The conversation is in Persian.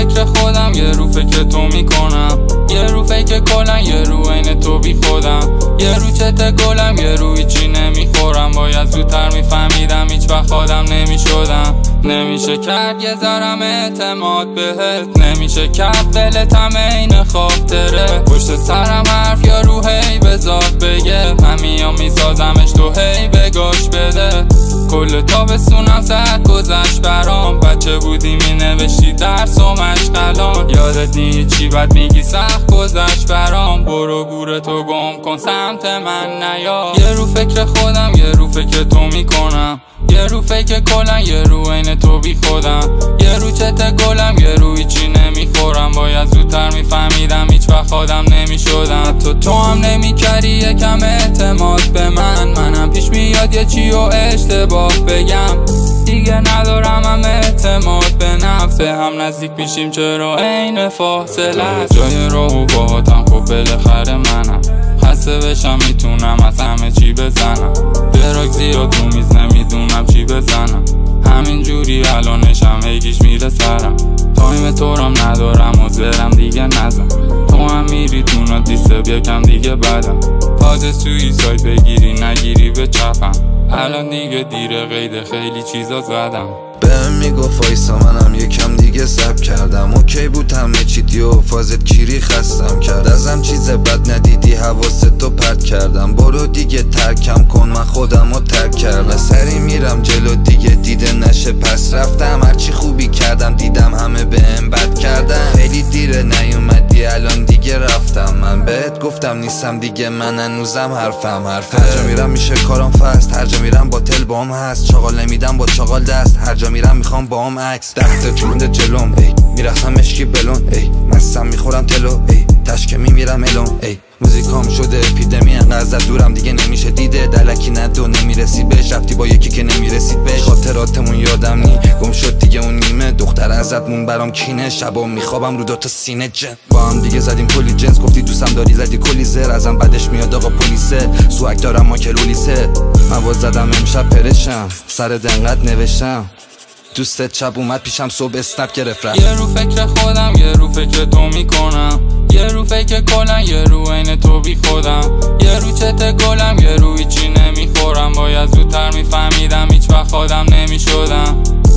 فکر خودم، یه رو فکر تو میکنم، یه رو فکر کلن، یه رو عین تو بی خودم، یه رو چته گلم، یه رو هیچی نمیخورم. باید زودتر میفهمیدم هیچ وقت آدم نمیشدم. نمیشه کرد یه ذرم اعتماد بهت، نمیشه کرد دلتم این خاطره. پشت سرم حرف یا رو هی بذار بگه، من میام میسازمش تو هی بگاش بده. کل تابستونم زد گذشت برام، بچه بودی مینوشتی درس و مشغلان. یادت نی چی بد میگی سخت گذشت برام، برو گور تو گم کن سمت من نیا. یه رو فکر خودم، یه رو فکر تو میکنم، یه رو فکر کلن، یه رو عین تو بی خودم، یه رو چته گلم، یه رو هیچی نمیخورم. باید زودتر میفهمیدم هیچ وقت آدم نمیشدم. تو هم نمیکردی یکم اعتماد به منم پیش میاد یه چی و اشتباه بگم. دیگه ندارم هم اعتماد به نفس، هم نزدیک میشیم چرا عین فاصله است. جای راهو باهاتم خب بالاخره منم، خسته بشم میتونم از همه چی بزنم. براک زیاد تو میز نمیدونم چی بزنم، همین جوری الانشم هیگیش میره سرم. تایم تورم ندارم و زرم دیگه نزن، تو هم میری تو نادیسته بیکم دیگه بدم. فاز سویساید بگیری نگیری به چپم، الان دیگه دیره قید خیلی چیزا زدم. بهم میگفت وایسا منم یکم دیگه سب کردم، اوکی بود همه چی دیو فازت کیری خستم کرد. ازم چیز بد ندیدی حواستو پرت کردم، برو دیگه ترکم کن من خودمو ترک کردم. سری میرم جلو دیگه دیده نشه پس رفتم، هرچی خوبی کردم دیدم همه بهم بد کردن. خیلی دیره نیومدی الان دیگه رفتم، من بهت گفتم نیستم دیگه من هنوزم حرفم حرفه. هر جا میرم میشه کارم فست، هر جا میرم با تل بام هست، چاقال نمیدم با چاقال دست، هر جا میرم میخوام باهم عکس. 10 تا جونده جلوم ای میرفتم مشکی بلون ای مستم میخورم تلو ای تشکه میمیرم الون ای. موزیکام شده اپیدمی انقدر دورم دیگه نمیشه دیده، دلکی ندو نمیرسی بهش، رفتی با یکی که نمیرسید بهش. خاطراتمون یادم نی گم شد دیگه اون نیمه، دختر ازت مون برام کینه، شبا میخوابم رو دوتا سینه جن. با هم دیگه زدیم کلی جنس، گفتی دوستم داری زدی کلی زر، ازم بعدش میاد آقا پلیسه، سوک دارم ما کلولیسه. من باز زدم امشب پرشم سر دنقت نوشتم، دوستت شب اومد پیشم صبح اسنپ گرفت رفت. یه رو فکر خودم، یه رو فکر تو میکنم، یه رو فکر کلن، یه رو عین تو بی خودم، یه رو چته گلم، یه رو هیچی نمیخورم. باید زودتر میفهمیدم هیچ وقت آدم نمیشدم.